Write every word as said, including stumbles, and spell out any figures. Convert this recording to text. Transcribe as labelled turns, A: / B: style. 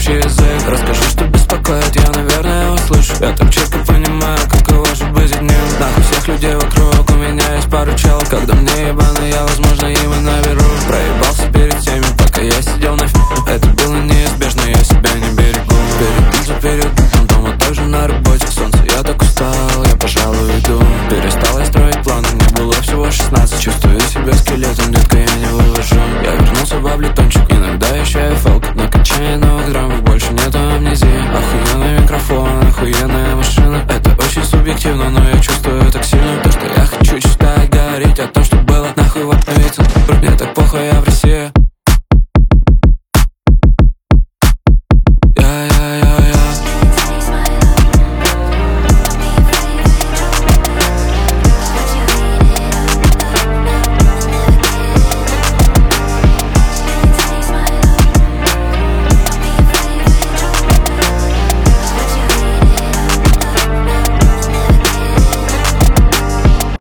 A: общий язык. Расскажи, что беспокоит, я, наверное, услышу. Я так четко понимаю, каково же быть одним. Нахуй всех людей вокруг, у меня есть пару челов. Когда мне ебано, я, возможно, им и наберу. Проебался перед всеми, пока я сидел на фи. Это было неизбежно, я себя не берегу. Перед за перед, дома также на работе. Солнце, я так устал, я, пожалуй, иду. Перестал я строить планы, мне было всего шестнадцать. Чувствую себя скелетом, детка, я не вывожу. Я вернулся в облитончик, иногда еще и фолк. На качание новых драмов больше нету амнезии. Охуенный микрофон, охуенная машина. Это очень субъективно, но я чувствую